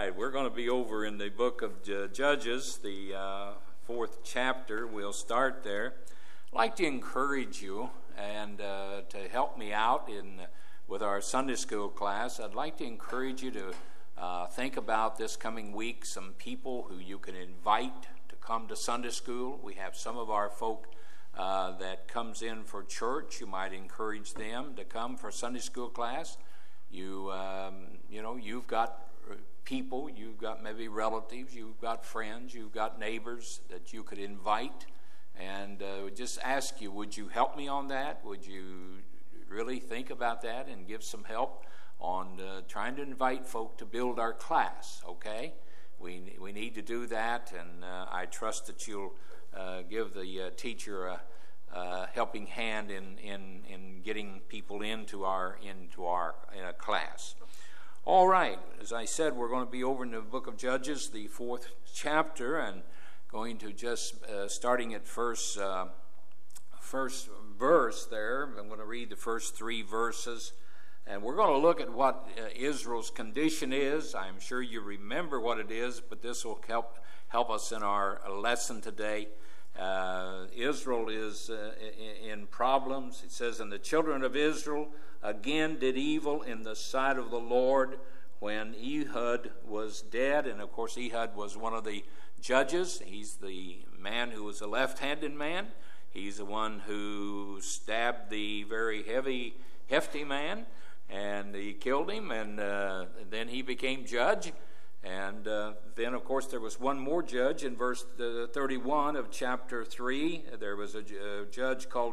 right, we're going to be over in the book of Judges, the fourth chapter. We'll start there. I'd like to encourage you and to help me out with our Sunday school class. I'd like to encourage you to think about this coming week, some people who you can invite to come to Sunday school. We have some of our folk that comes in for church. You might encourage them to come for Sunday school class. You've got people, you've got maybe relatives, you've got friends, you've got neighbors that you could invite, and just ask you, would you help me on that? Would you really think about that and give some help on trying to invite folk to build our class, okay? We need to do that, and I trust that you'll give the teacher a helping hand in getting people into our class. All right, as I said, we're going to be over in the book of Judges, the fourth chapter, and going to just starting at first verse there. I'm going to read the first three verses, and we're going to look at what Israel's condition is. I'm sure you remember what it is, but this will help us in our lesson today. Israel is in problems. It says, "And the children of Israel again did evil in the sight of the Lord when Ehud was dead." And of course, Ehud was one of the judges. He's the man who was a left-handed man. He's the one who stabbed the very hefty man, and he killed him, and then he became judge. And then, of course, there was one more judge in verse 31 of chapter 3. There was a judge called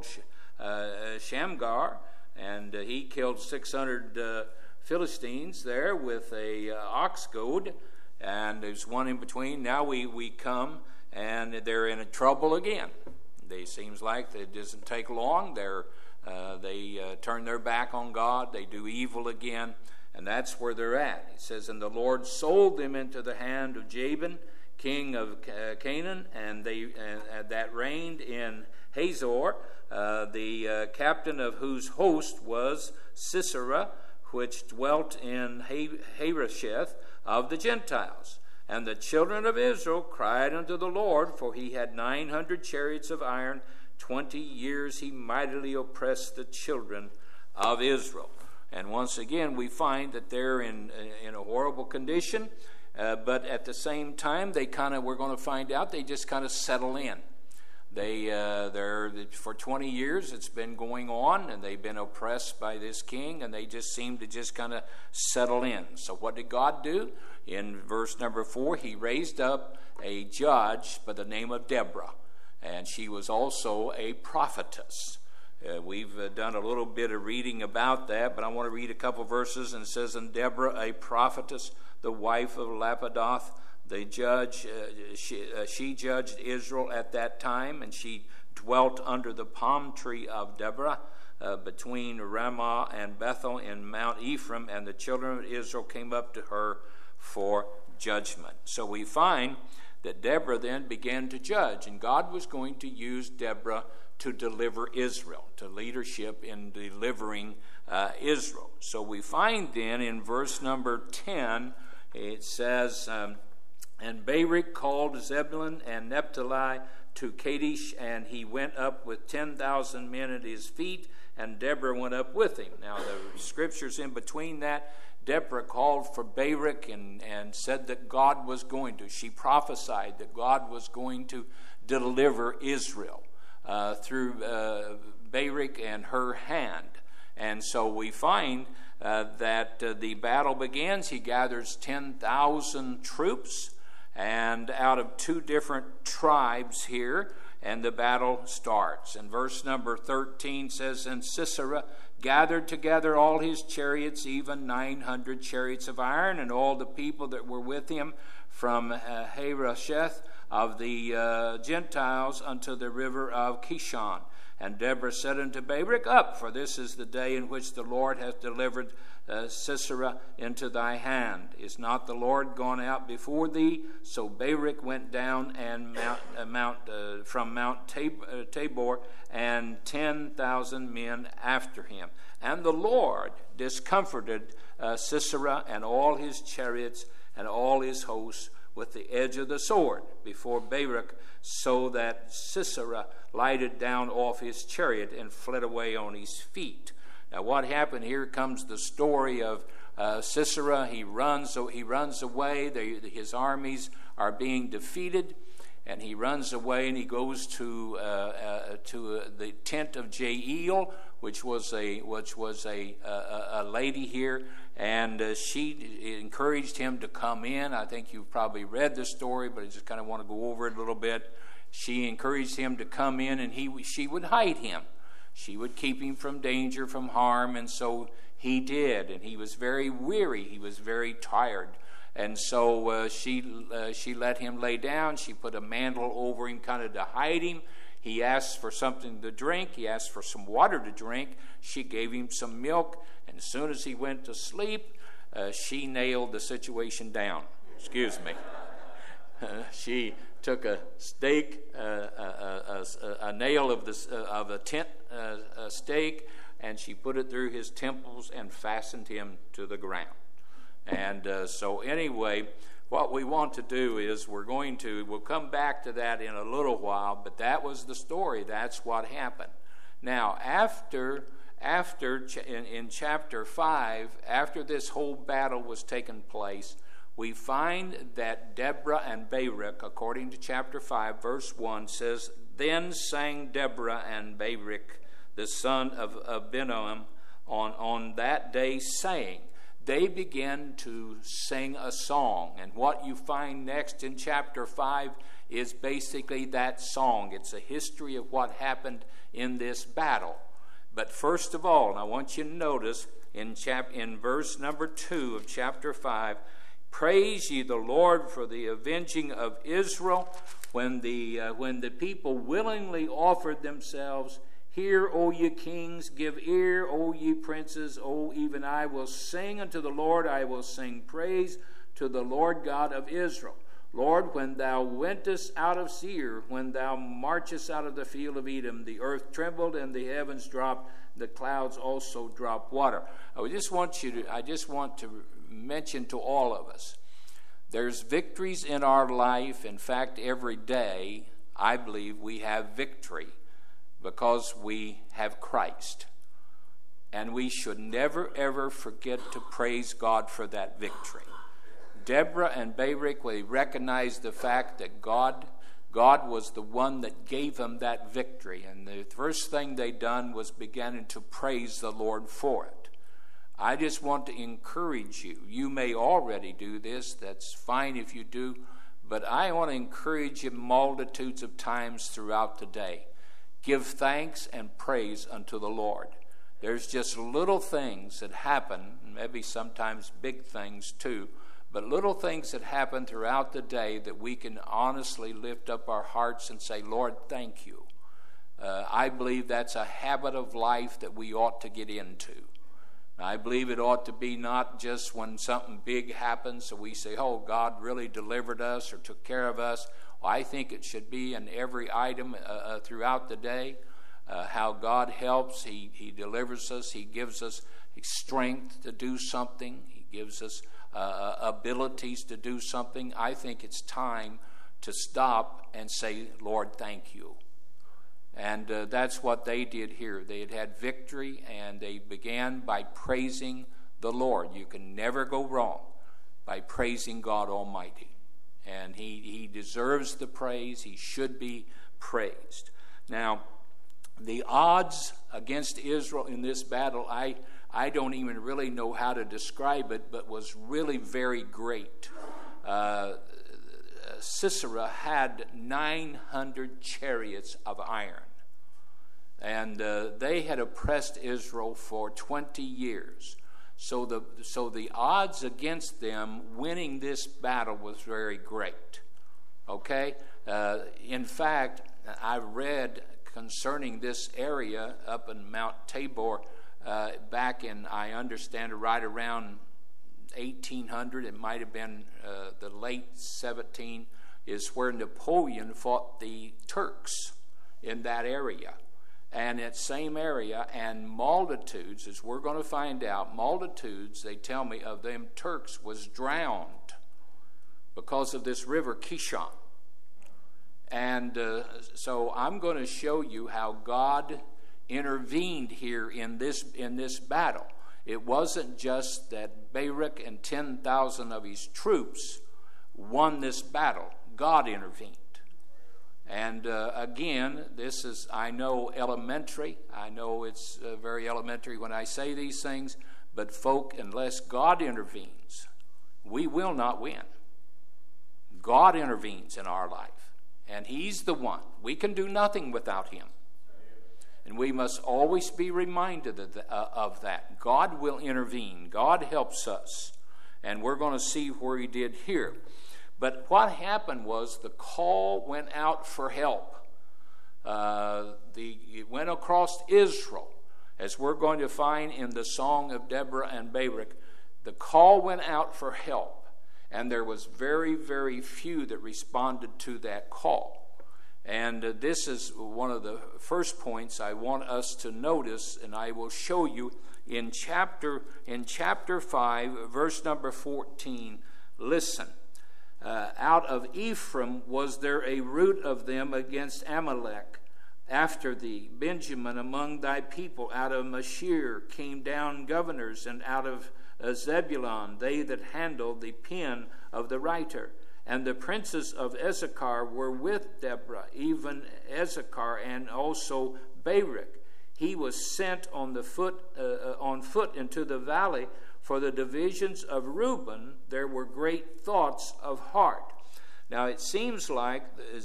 Shamgar, and he killed 600 Philistines there with a ox goad, and there's one in between. Now we come, and they're in trouble again. It seems like it doesn't take long. They turn their back on God. They do evil again. And that's where they're at. It says, "And the Lord sold them into the hand of Jabin, king of Canaan, and that reigned in Hazor, the captain of whose host was Sisera, which dwelt in Harosheth of the Gentiles. And the children of Israel cried unto the Lord, for he had 900 chariots of iron. 20 years he mightily oppressed the children of Israel." And once again, we find that they're in a horrible condition, but at the same time, we're going to find out, they just kind of settle in. They're for 20 years it's been going on, and they've been oppressed by this king, and they just seem to just kind of settle in. So what did God do? In verse number 4, he raised up a judge by the name of Deborah, and she was also a prophetess. We've done a little bit of reading about that, but I want to read a couple verses. And it says, "And Deborah, a prophetess, the wife of Lapidoth, the judge, she judged Israel at that time, and she dwelt under the palm tree of Deborah, between Ramah and Bethel in Mount Ephraim, and the children of Israel came up to her for judgment." So we find that Deborah then began to judge, and God was going to use Deborah to deliver Israel, to leadership in delivering Israel. So we find then in verse number 10, it says, "And Barak called Zebulun and Naphtali to Kadesh, and he went up with 10,000 men at his feet, and Deborah went up with him." Now the scriptures in between that, Deborah called for Barak and said that God was going to. She prophesied that God was going to deliver Israel through Barak and her hand. And so we find that the battle begins. He gathers 10,000 troops, and out of two different tribes here, and the battle starts. And verse number 13 says, "And Sisera gathered together all his chariots, even 900 chariots of iron, and all the people that were with him from Harosheth of the Gentiles unto the river of Kishon. And Deborah said unto Barak, Up, for this is the day in which the Lord hath delivered Sisera into thy hand. Is not the Lord gone out before thee? So Barak went down and from Mount Tabor, and 10,000 men after him. And the Lord discomforted Sisera and all his chariots and all his hosts with the edge of the sword before Barak, so that Sisera lighted down off his chariot and fled away on his feet. Now what happened, here comes the story of Sisera. He runs away. His armies are being defeated, and he runs away, and he goes to the tent of Jael, which was a lady here, and she encouraged him to come in. I think you've probably read the story, but I just kind of want to go over it a little bit. She encouraged him to come in, and she would hide him. She would keep him from danger, from harm, and so he did. And he was very weary. He was very tired. And so she let him lay down. She put a mantle over him kind of to hide him. He asked for something to drink. He asked for some water to drink. She gave him some milk. And as soon as he went to sleep, she nailed the situation down. Excuse me. She took a stake, a nail of a tent stake, and she put it through his temples and fastened him to the ground. And so anyway, what we want to do is we'll come back to that in a little while, but that was the story. That's what happened. Now, in chapter 5, after this whole battle was taken place, we find that Deborah and Barak, according to chapter 5, verse 1, says, "Then sang Deborah and Barak, the son of Abinoam, on that day, saying," they began to sing a song. And what you find next in chapter 5 is basically that song. It's a history of what happened in this battle. But first of all, and I want you to notice in verse number 2 of chapter 5, "Praise ye the Lord for the avenging of Israel, when the people willingly offered themselves. Hear, O ye kings, give ear, O ye princes, O even I will sing unto the Lord, I will sing praise to the Lord God of Israel. Lord, when thou wentest out of Seir, when thou marchest out of the field of Edom, the earth trembled and the heavens dropped, the clouds also dropped water." I just want to mention to all of us, there's victories in our life. In fact, every day, I believe we have victory because we have Christ. And we should never, ever forget to praise God for that victory. Deborah and Barak, they recognized the fact that God was the one that gave them that victory. And the first thing they done was beginning to praise the Lord for it. I just want to encourage you. You may already do this. That's fine if you do. But I want to encourage you multitudes of times throughout the day. Give thanks and praise unto the Lord. There's just little things that happen, maybe sometimes big things too, but little things that happen throughout the day that we can honestly lift up our hearts and say, "Lord, thank you." I believe that's a habit of life that we ought to get into. I believe it ought to be not just when something big happens, so we say, "Oh, God really delivered us or took care of us." I think it should be in every item throughout the day, how God helps. He delivers us. He gives us strength to do something. He gives us abilities to do something. I think it's time to stop and say, "Lord, thank you." And that's what they did here. They had victory, and they began by praising the Lord. You can never go wrong by praising God Almighty. And he deserves the praise. He should be praised. Now, the odds against Israel in this battle, I don't even really know how to describe it, but was really very great. Sisera had 900 chariots of iron. And they had oppressed Israel for 20 years. So the odds against them winning this battle was very great. Okay? In fact, I read concerning this area up in Mount Tabor back in, I understand, right around 1800, it might have been the late 17, is where Napoleon fought the Turks in that area. And that same area, and multitudes, as we're going to find out, multitudes, they tell me, of them Turks was drowned because of this river Kishon. And so I'm going to show you how God intervened here in this battle. It wasn't just that Barak and 10,000 of his troops won this battle. God intervened. And again, this is, I know, elementary. I know it's very elementary when I say these things. But folk, unless God intervenes, we will not win. God intervenes in our life. And he's the one. We can do nothing without him. And we must always be reminded of that. God will intervene. God helps us. And we're going to see where he did here. But what happened was the call went out for help. It went across Israel. As we're going to find in the Song of Deborah and Barak, the call went out for help. And there was very, very few that responded to that call. And this is one of the first points I want us to notice, and I will show you in chapter 5, verse number 14. Listen. Out of Ephraim was there a root of them against Amalek. After thee, Benjamin, among thy people, out of Mashir came down governors, and out of Zebulun, they that handled the pen of the writer. And the princes of Issachar were with Deborah, even Issachar and also Barak. He was sent on foot into the valley. For the divisions of Reuben, there were great thoughts of heart. Now it seems like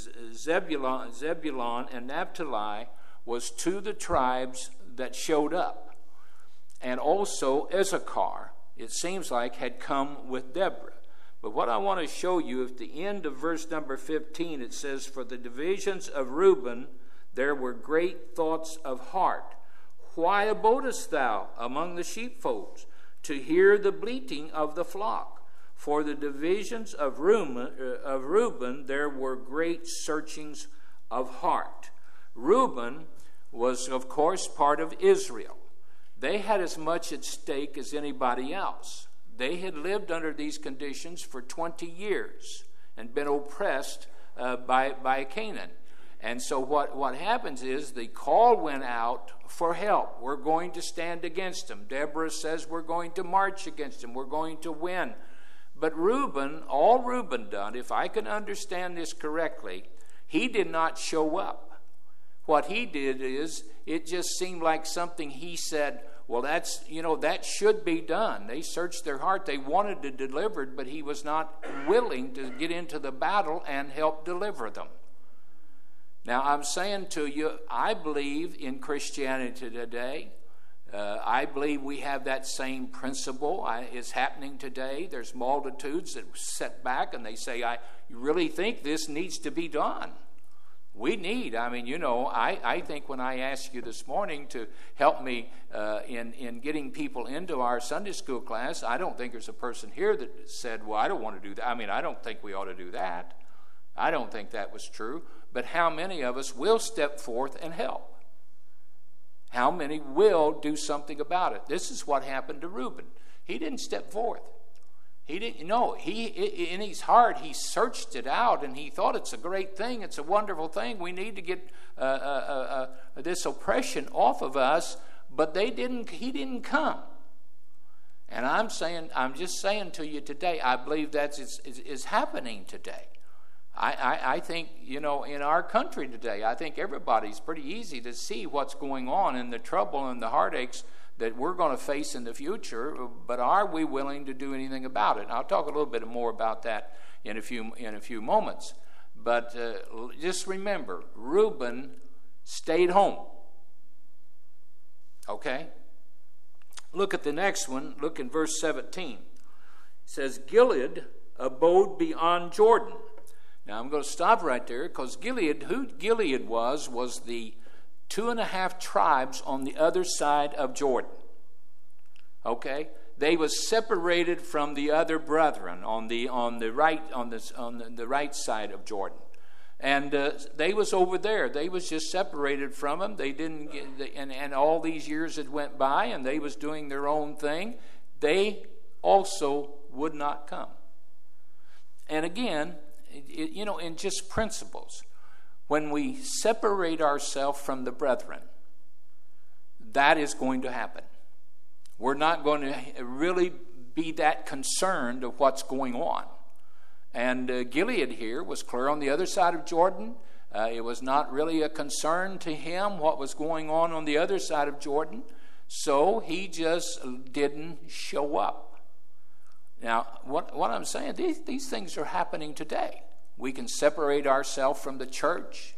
Zebulun and Naphtali was two of the tribes that showed up. And also Issachar, it seems like, had come with Deborah. But what I want to show you, at the end of verse number 15, it says, For the divisions of Reuben, there were great thoughts of heart. Why abodest thou among the sheepfolds, to hear the bleating of the flock? For the divisions of Reuben, there were great searchings of heart. Reuben was, of course, part of Israel. They had as much at stake as anybody else. They had lived under these conditions for 20 years and been oppressed by Canaan. And so what happens is the call went out for help. We're going to stand against them. Deborah says we're going to march against them. We're going to win. But Reuben, all Reuben done, if I can understand this correctly, he did not show up. What he did is, it just seemed like something he said, well, that should be done. They searched their heart. They wanted it delivered, but he was not willing to get into the battle and help deliver them. Now, I'm saying to you, I believe in Christianity today. I believe we have that same principle. It's happening today. There's multitudes that sit back and they say, you really think this needs to be done? We need, I think when I asked you this morning to help me in getting people into our Sunday school class, I don't think there's a person here that said, well, I don't want to do that. I don't think we ought to do that. I don't think that was true. But how many of us will step forth and help? How many will do something about it? This is what happened to Reuben. He didn't step forth. He didn't. No, in his heart, he searched it out, and he thought it's a great thing. It's a wonderful thing. We need to get this oppression off of us. But he didn't come. And I'm just saying to you today, I believe that is happening today. I think, in our country today, I think everybody's pretty easy to see what's going on and the trouble and the heartaches that we're going to face in the future, but are we willing to do anything about it? And I'll talk a little bit more about that in a few moments. But just remember, Reuben stayed home. Okay? Look at the next one. Look in verse 17. It says, Gilead abode beyond Jordan. Now, I'm going to stop right there, because who Gilead was the 2.5 tribes on the other side of Jordan. Okay? They was separated from the other brethren on the right side of Jordan. And they was over there. They was just separated from them. They didn't get, and all these years had went by, and they was doing their own thing. They also would not come. And again, in just principles, when we separate ourselves from the brethren, that is going to happen. We're not going to really be that concerned of what's going on. And Gilead here was clear on the other side of Jordan. It was not really a concern to him what was going on the other side of Jordan. So he just didn't show up. Now, what I'm saying, these things are happening today. We can separate ourselves from the church,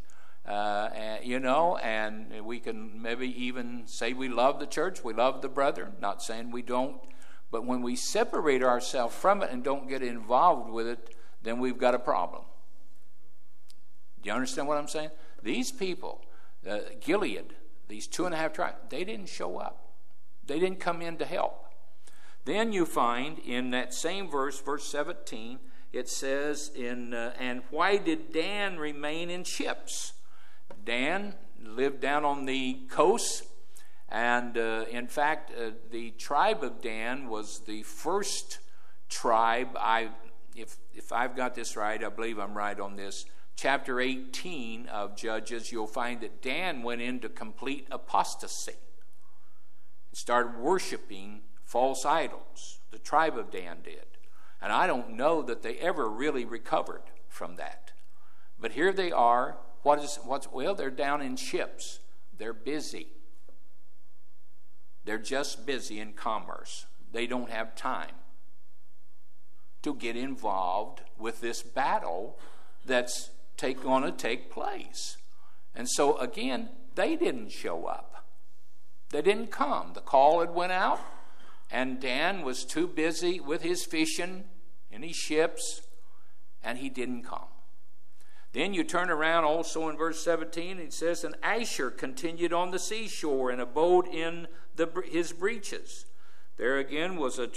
and we can maybe even say we love the church, we love the brethren, not saying we don't. But when we separate ourselves from it and don't get involved with it, then we've got a problem. Do you understand what I'm saying? These people, Gilead, these 2.5 tribes, they didn't show up. They didn't come in to help. Then you find in that same verse 17, it says, and why did Dan remain in ships? Dan lived down on the coast, and in fact, the tribe of Dan was the first tribe. If I've got this right, I believe I'm right on this. Chapter 18 of Judges, you'll find that Dan went into complete apostasy. He started worshiping false idols. The tribe of Dan did. And I don't know that they ever really recovered from that. But here they are. Well, they're down in ships. They're busy. They're just busy in commerce. They don't have time to get involved with this battle that's going to take place. And so, again, they didn't show up. They didn't come. The call had went out, and Dan was too busy with his fishing in his ships, and he didn't come. Then you turn around also in verse 17, it says, and Asher continued on the seashore and abode in his breaches. There again was a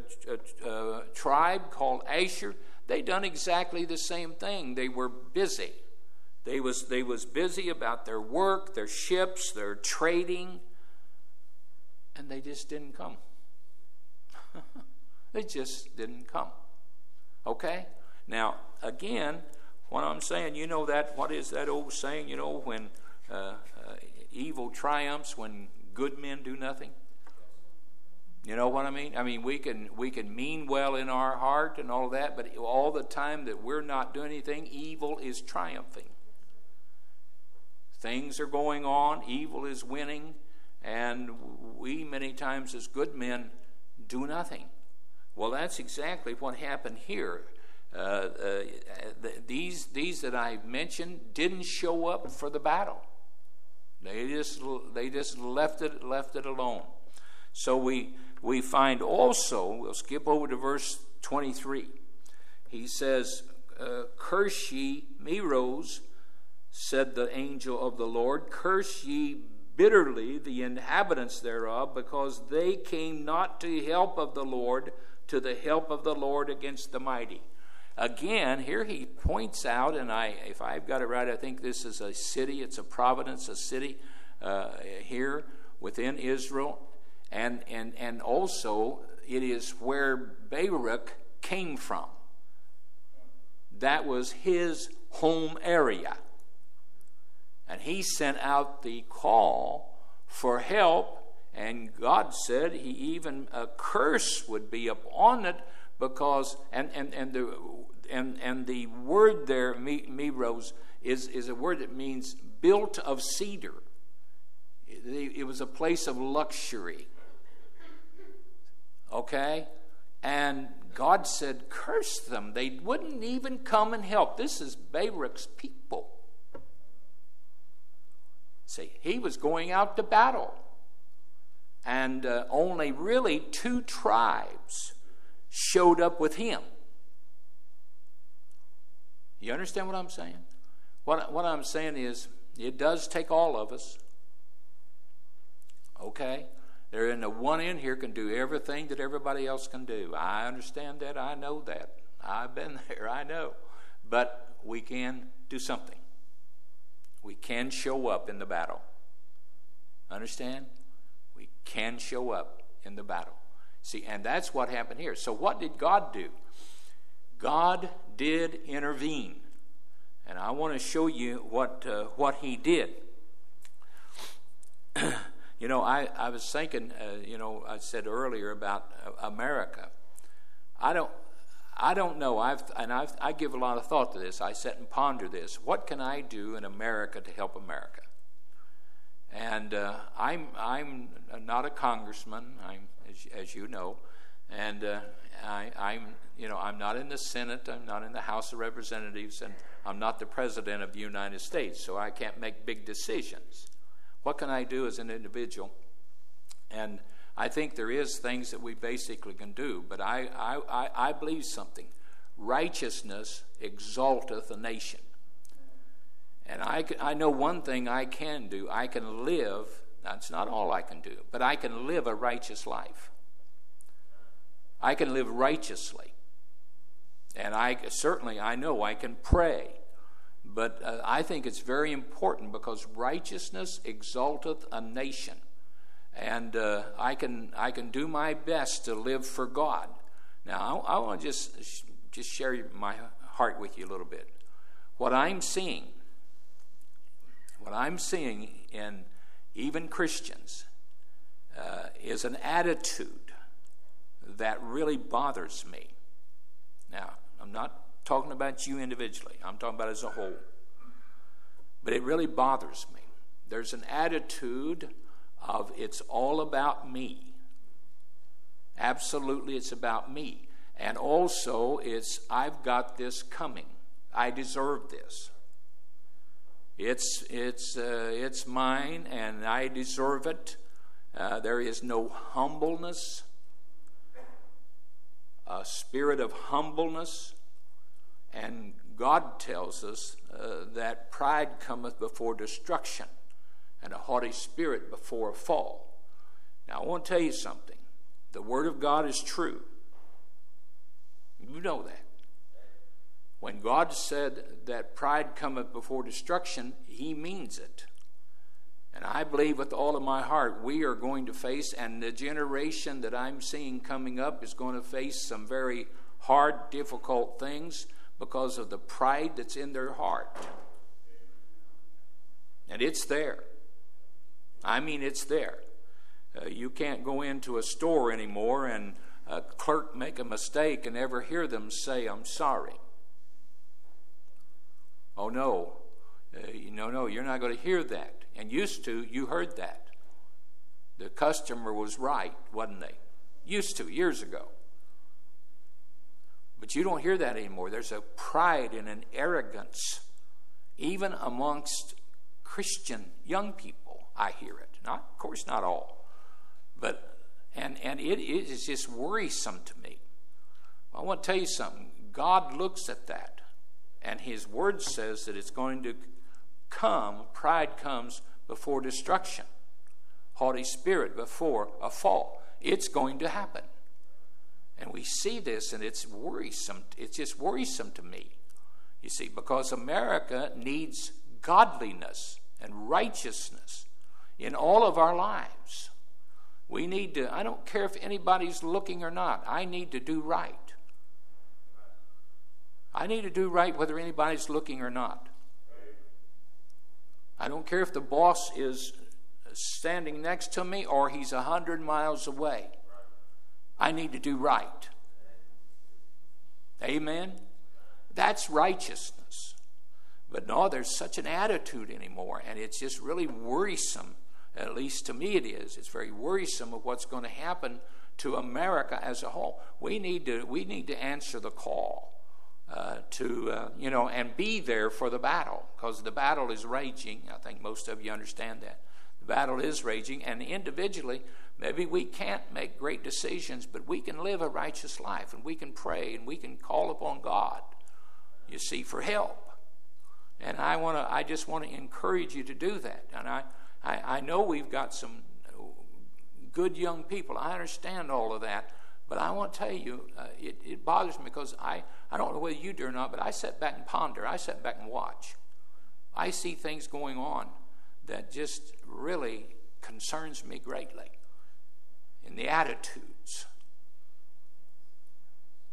tribe called Asher. They done exactly the same thing. They were busy. They was busy about their work, their ships, their trading, and they just didn't come. They just didn't come. Okay? Now, again, what I'm saying, what is that old saying, when evil triumphs, when good men do nothing? You know what I mean? I mean, we can mean well in our heart and all that, but all the time that we're not doing anything, evil is triumphing. Things are going on, evil is winning, and we many times as good men do nothing. Well, that's exactly what happened here. These that I mentioned didn't show up for the battle. They just left it alone. So we find also, we'll skip over to verse 23. He says, curse ye Meroz, said the angel of the Lord, curse ye bitterly the inhabitants thereof, because they came not to the help of the Lord, to the help of the Lord against the mighty. Again, here he points out, and if I've got it right, I think this is a city, it's a province, a city here within Israel. And also, it is where Baruch came from. That was his home area. And he sent out the call for help, and God said even a curse would be upon it, because and the word there, Meroz, is a word that means built of cedar. It was a place of luxury. Okay? And God said, curse them. They wouldn't even come and help. This is Baruch's people. See, he was going out to battle. And only really 2 tribes showed up with him. You understand what I'm saying? What I'm saying is, it does take all of us. Okay? There isn't a one in here can do everything that everybody else can do. I understand that. I know that. I've been there. I know. But we can do something. We can show up in the battle. Understand? We can show up in the battle. See, and that's what happened here. So what did God do? God did intervene. And I want to show you what he did. You know, I was thinking, I said earlier about America. I don't know. I give a lot of thought to this. I sit and ponder this. What can I do in America to help America? And I'm not a congressman, as you know, and I'm not in the Senate. I'm not in the House of Representatives, and I'm not the President of the United States, so I can't make big decisions. What can I do as an individual? And I think there is things that we basically can do, but I believe something. Righteousness exalteth a nation. And I know one thing I can do. I can live, that's not all I can do, but I can live a righteous life. I can live righteously. And I know I can pray. But I think it's very important because righteousness exalteth a nation. And I can do my best to live for God. Now, I want to just share my heart with you a little bit. What I'm seeing in even Christians is an attitude that really bothers me. Now, I'm not talking about you individually. I'm talking about as a whole. But it really bothers me. There's an attitude of it's all about me. Absolutely, it's about me. And also, it's I've got this coming. I deserve this. It's mine, and I deserve it. There is no humbleness, a spirit of humbleness. And God tells us that pride cometh before destruction, and a haughty spirit before a fall. Now, I want to tell you something. The Word of God is true. You know that. When God said that pride cometh before destruction, He means it. And I believe with all of my heart we are going to face, and the generation that I'm seeing coming up is going to face some very hard, difficult things because of the pride that's in their heart. And it's there. I mean, it's there. You can't go into a store anymore and a clerk make a mistake and ever hear them say, "I'm sorry." Oh, no. No, you're not going to hear that. And used to, you heard that. The customer was right, wasn't they? Used to, years ago. But you don't hear that anymore. There's a pride and an arrogance, even amongst Christian young people. I hear it. Of course, not all. But and it is just worrisome to me. I want to tell you something. God looks at that, and His Word says that it's going to come. Pride comes before destruction. Haughty spirit before a fall. It's going to happen. And we see this, and it's worrisome. It's just worrisome to me, you see, because America needs godliness and righteousness in all of our lives. We need to, I don't care if anybody's looking or not, I need to do right. I need to do right whether anybody's looking or not. I don't care if the boss is standing next to me or he's 100 miles away. I need to do right. Amen? That's righteousness. But no, there's such an attitude anymore, and it's just really worrisome. At least to me it is. It's very worrisome of what's going to happen to America as a whole. We need to answer the call and be there for the battle, because the battle is raging. I think most of you understand that. The battle is raging, and individually, maybe we can't make great decisions, but we can live a righteous life, and we can pray, and we can call upon God, you see, for help. And I just want to encourage you to do that. And I know we've got some good young people. I understand all of that. But I want to tell you, it bothers me because I don't know whether you do or not, but I sit back and ponder. I sit back and watch. I see things going on that just really concerns me greatly in the attitudes.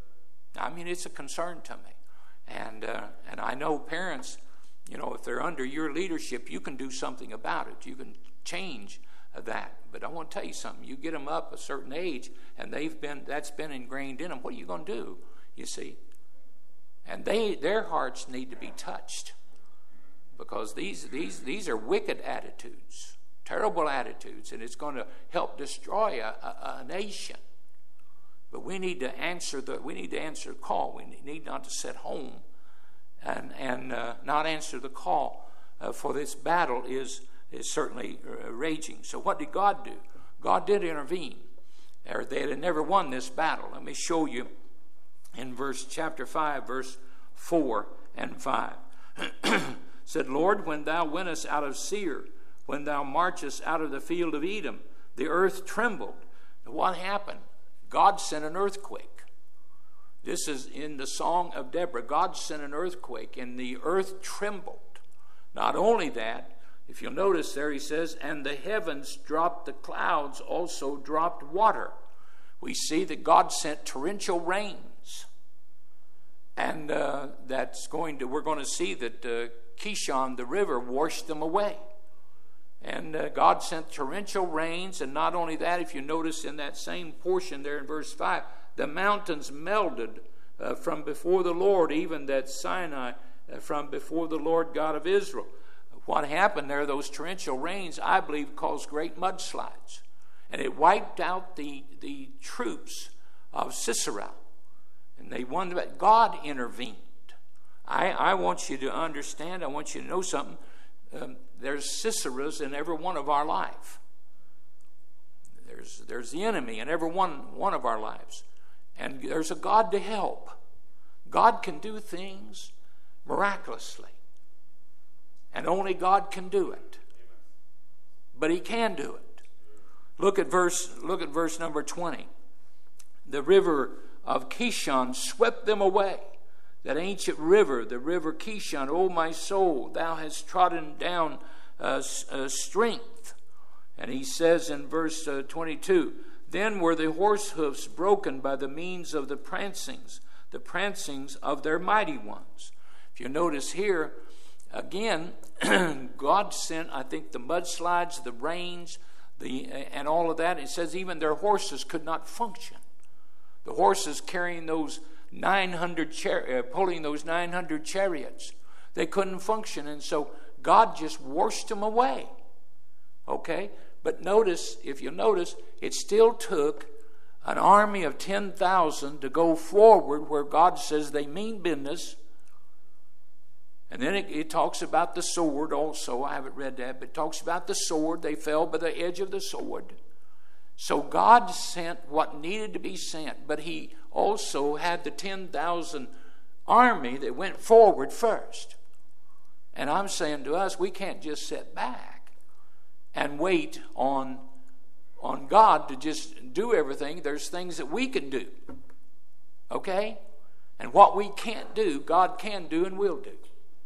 I mean, it's a concern to me. And I know parents, if they're under your leadership, you can do something about it. You can change that. But I want to tell you something. You get them up a certain age, and that's been ingrained in them. What are you going to do? You see? And their hearts need to be touched, because these are wicked attitudes, terrible attitudes, and it's going to help destroy a nation. But we need to answer the call. We need not to sit home and not answer the call, for this battle is certainly raging. So what did God do? God did intervene. They had never won this battle. Let me show you in chapter 5, verse 4 and 5. Said, Lord, when thou wentest out of Seir, when thou marchest out of the field of Edom, the earth trembled. What happened? God sent an earthquake. This is in the Song of Deborah. God sent an earthquake, and the earth trembled. Not only that, if you'll notice there, he says, and the heavens dropped, the clouds also dropped water. We see that God sent torrential rains. And we're going to see that Kishon, the river, washed them away. And God sent torrential rains, and not only that, if you notice in that same portion there in verse 5, the mountains melted from before the Lord, even that Sinai from before the Lord God of Israel. What happened there, those torrential rains, I believe, caused great mudslides. And it wiped out the troops of Sisera. And they wondered, but God intervened. I want you to understand, I want you to know something. There's Siseras in every one of our life. There's the enemy in every one of our lives. And there's a God to help. God can do things miraculously. And only God can do it. But he can do it. Look at verse number 20. The river of Kishon swept them away. That ancient river, the river Kishon, O my soul, thou hast trodden down strength. And he says in verse 22, then were the horse hoofs broken by the means of the prancings of their mighty ones. If you notice here, again, God sent, I think, the mudslides, the rains, and all of that. It says even their horses could not function. The horses carrying those 900 pulling those 900 chariots, they couldn't function, and so God just washed them away. Okay, but notice, if you notice, it still took an army of 10,000 to go forward where God says they mean business. And then it talks about the sword also. I haven't read that, but it talks about the sword. They fell by the edge of the sword. So God sent what needed to be sent, but he also had the 10,000 army that went forward first. And I'm saying to us, we can't just sit back and wait on God to just do everything. There's things that we can do. Okay? And what we can't do, God can do and will do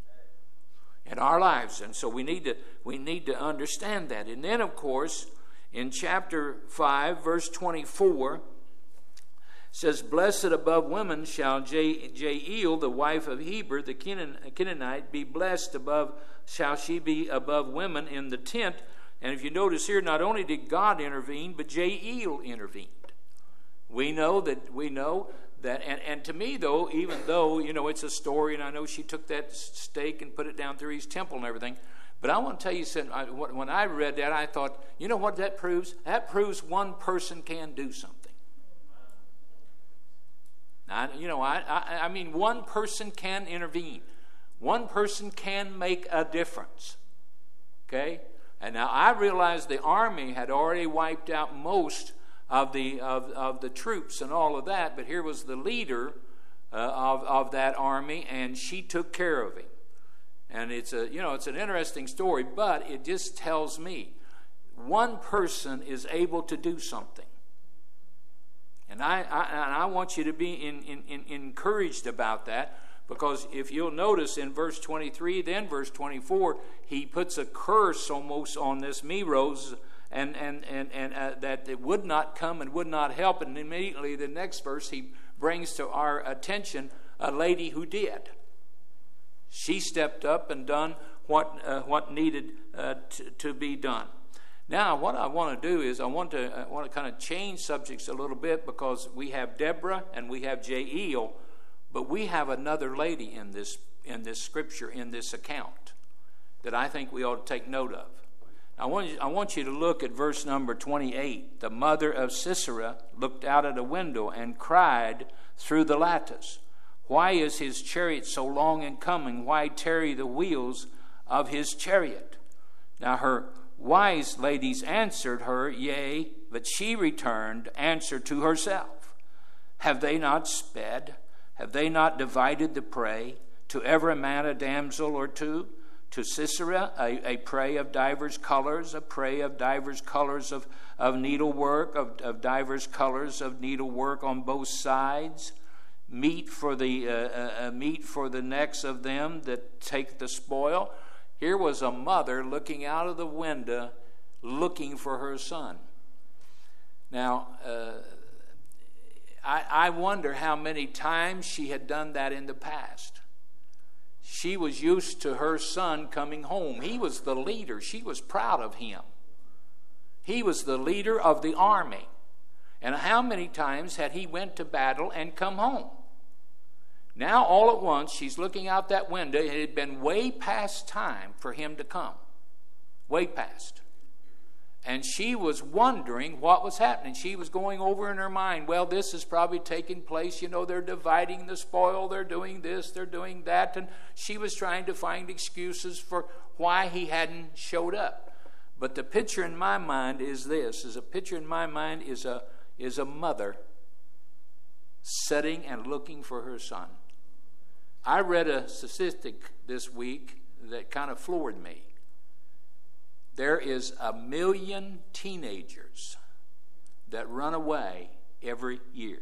in our lives. And so we need to understand that. And then, of course, in chapter 5, verse 24, says, blessed above women shall Jael, the wife of Heber, the Canaanite, be blessed shall she be above women in the tent. And if you notice here, not only did God intervene, but Jael intervened. We know that, and to me, though, even though, it's a story, and I know she took that stake and put it down through his temple and everything, but I want to tell you something. When I read that, I thought, you know what that proves? That proves one person can do something. I mean, one person can intervene. One person can make a difference. Okay? And now I realized the army had already wiped out most of the troops and all of that, but here was the leader of that army, and she took care of him. And it's an interesting story, but it just tells me one person is able to do something. And I want you to be encouraged about that, because if you'll notice in verse 23, then verse 24, he puts a curse almost on this Meroz, and that it would not come and would not help. And immediately the next verse, he brings to our attention a lady who did. She stepped up and done what needed to be done. Now, what I want to do is I want to kind of change subjects a little bit, because we have Deborah and we have Jael, but we have another lady in this scripture, in this account, that I think we ought to take note of. I want you to look at verse number 28. The mother of Sisera looked out at a window and cried through the lattice, "Why is his chariot so long in coming? Why tarry the wheels of his chariot?" Now her wise ladies answered her, "Yea," but she returned answer to herself, "Have they not sped? Have they not divided the prey? To every man a damsel or two? To Sisera a prey of divers colors, a prey of divers colors of needlework, of divers colors of needlework on both sides, meat for the necks of them that take the spoil." Here was a mother looking out of the window, looking for her son. Now, I wonder how many times she had done that in the past. She was used to her son coming home. He was the leader. She was proud of him. He was the leader of the army. And how many times had he went to battle and come home? Now, all at once, she's looking out that window. It had been way past time for him to come. Way past. And she was wondering what was happening. She was going over in her mind, well, this is probably taking place. You know, they're dividing the spoil. They're doing this. They're doing that. And she was trying to find excuses for why he hadn't showed up. But the picture in my mind is this. Is a mother sitting and looking for her son. I read a statistic this week that kind of floored me. There is 1 million teenagers that run away every year.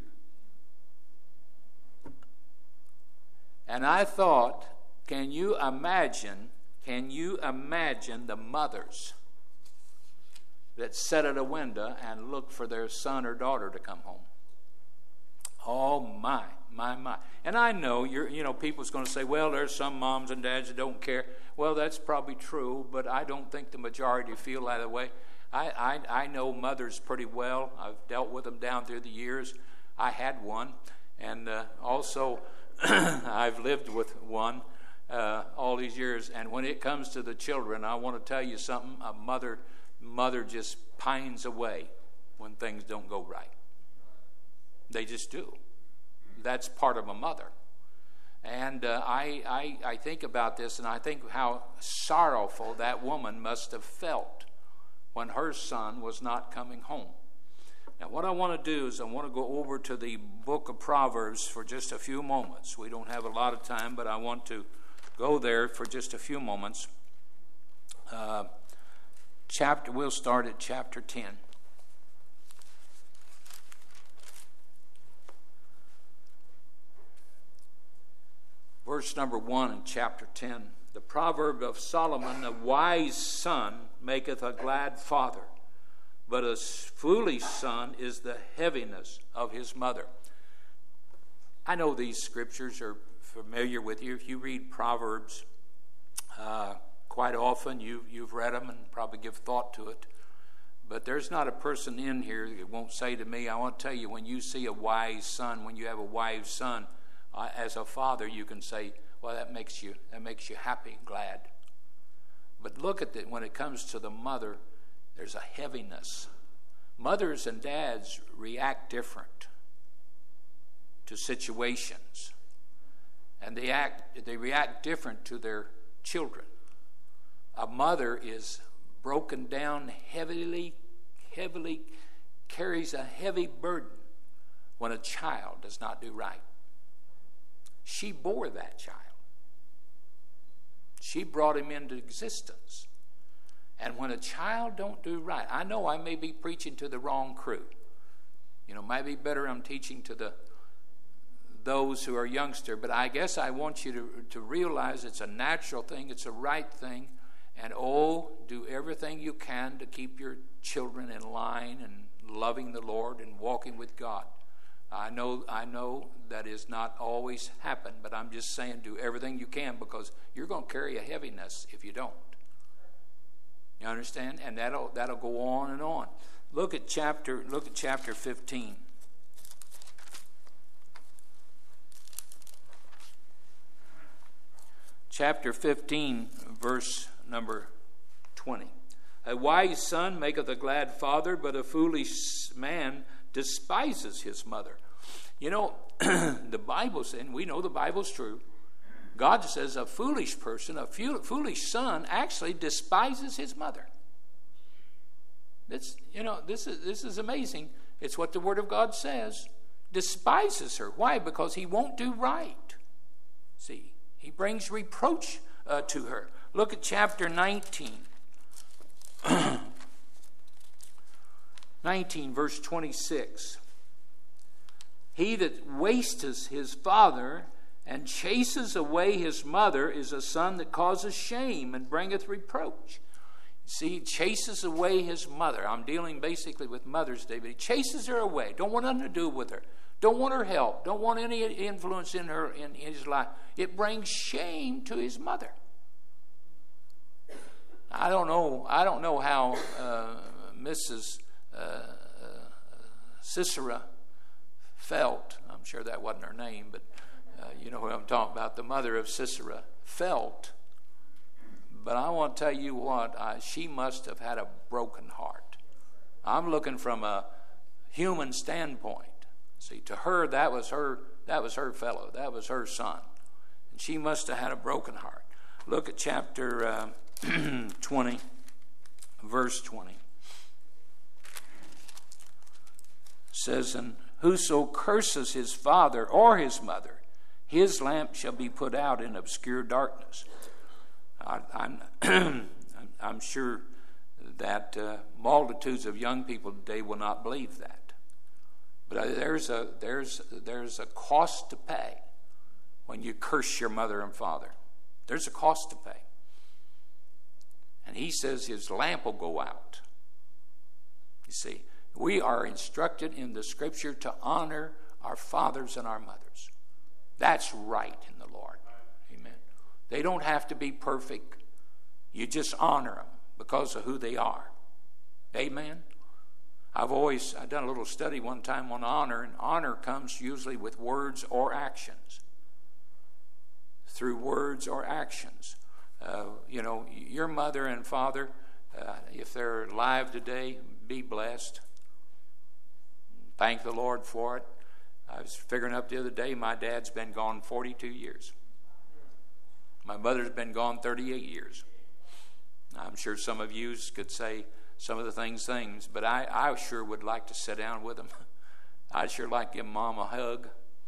And I thought, can you imagine the mothers that sit at a window and look for their son or daughter to come home? Oh my. And I know people's going to say, well, there's some moms and dads that don't care. Well, that's probably true, but I don't think the majority feel that way. I know mothers pretty well. I've dealt with them down through the years. I had one, and also I've lived with one all these years. And when it comes to the children, I want to tell you something. A mother just pines away when things don't go right. They just do. That's part of a mother. And I think about this, and I think how sorrowful that woman must have felt when her son was not coming home. Now, what I want to do is I want to go over to the book of Proverbs for just a few moments. We don't have a lot of time, but I want to go there for just a few moments. We'll start at chapter 10. Verse number 1 in chapter 10. The proverb of Solomon, a wise son maketh a glad father, but a foolish son is the heaviness of his mother. I know these scriptures are familiar with you. If you read Proverbs quite often, you've read them and probably give thought to it. But there's not a person in here that won't say to me, I want to tell you, when you see a wise son, when you have a wise son, as a father, you can say, well, that makes you happy and glad. But look at it, when it comes to the mother, there's a heaviness. Mothers and dads react different to situations. And they react different to their children. A mother is broken down heavily carries a heavy burden when a child does not do right. She bore that child. She brought him into existence. And when a child don't do right, I know I may be preaching to the wrong crew. Might be better I'm teaching to those who are youngster, but I guess I want you to realize it's a natural thing, it's a right thing, and do everything you can to keep your children in line and loving the Lord and walking with God. I know that is not always happen, but I'm just saying do everything you can, because you're going to carry a heaviness if you don't. You understand? And that'll go on and on. Look at chapter 15. Chapter 15, verse number 20. A wise son maketh a glad father, but a foolish man despises his mother. You know, the Bible says, and we know the Bible's true, God says a foolish person, a foolish son, actually despises his mother. This is amazing. It's what the Word of God says. Despises her. Why? Because he won't do right. See, he brings reproach to her. Look at chapter 19. 19, verse 26. He that wasteth his father and chases away his mother is a son that causes shame and bringeth reproach. See, he chases away his mother. I'm dealing basically with Mother's Day, but he chases her away. Don't want nothing to do with her. Don't want her help. Don't want any influence in her in his life. It brings shame to his mother. I don't know how Mrs. Sisera felt. I'm sure that wasn't her name, but you know what I'm talking about. The mother of Sisera felt. But I want to tell you what, she must have had a broken heart. I'm looking from a human standpoint. See, to her, that was her fellow. That was her son. And she must have had a broken heart. Look at chapter 20, verse 20. It says, and whoso curses his father or his mother, his lamp shall be put out in obscure darkness. I'm sure that multitudes of young people today will not believe that. But there's a cost to pay when you curse your mother and father. There's a cost to pay. And he says his lamp will go out. You see, we are instructed in the Scripture to honor our fathers and our mothers. That's right in the Lord. Amen. They don't have to be perfect. You just honor them because of who they are. Amen. I've done a little study one time on honor, and honor comes usually with words or actions. Through words or actions. Your mother and father, if they're alive today, be blessed. Thank the Lord for it. I was figuring up the other day, my dad's been gone 42 years. My mother's been gone 38 years. I'm sure some of you could say some of the things, but I sure would like to sit down with them. I'd sure like to give Mom a hug.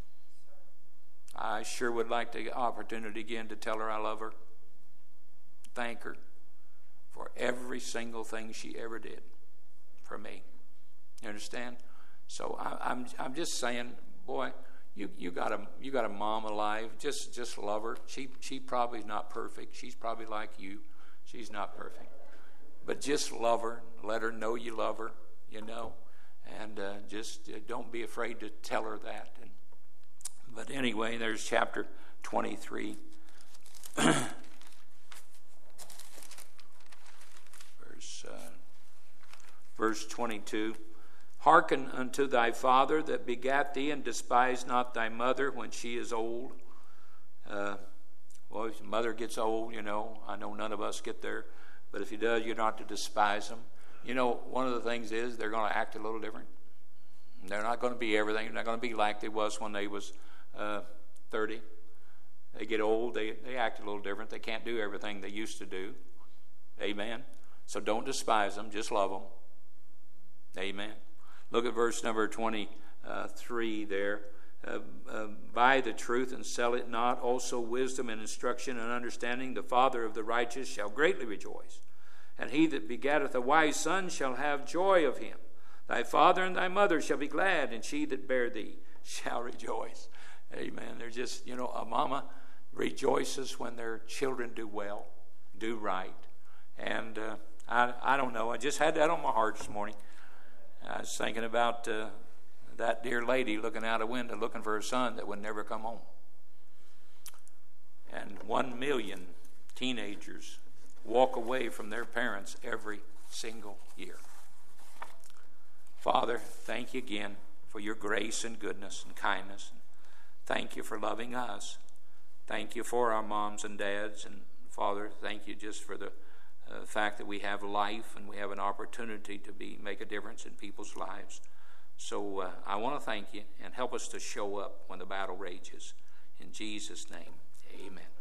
I sure would like the opportunity again to tell her I love her. Thank her for every single thing she ever did for me. You understand? So I'm just saying, boy, you got a mom alive. Just love her. She probably is not perfect. She's probably like you. She's not perfect. But just love her. Let her know you love her, And just don't be afraid to tell her that. But anyway, there's chapter 23. Verse 22. Hearken unto thy father that begat thee, and despise not thy mother when she is old. Well, if your mother gets old, I know none of us get there. But if he does, you're not to despise them. One of the things is they're going to act a little different. They're not going to be everything. They're not going to be like they was when they was 30. They get old. They act a little different. They can't do everything they used to do. Amen. So don't despise them. Just love them. Amen. Look at verse number 23 there. Buy the truth and sell it not. Also wisdom and instruction and understanding. The father of the righteous shall greatly rejoice. And he that begetteth a wise son shall have joy of him. Thy father and thy mother shall be glad, and she that bare thee shall rejoice. Amen. They're just, a mama rejoices when their children do well, do right. And I don't know. I just had that on my heart this morning. I was thinking about that dear lady looking out a window looking for her son that would never come home. And 1 million teenagers walk away from their parents every single year. Father, thank you again for your grace and goodness and kindness. Thank you for loving us. Thank you for our moms and dads. And Father, thank you just for the fact that we have life and we have an opportunity to make a difference in people's lives. So I want to thank you and help us to show up when the battle rages. In Jesus' name, amen.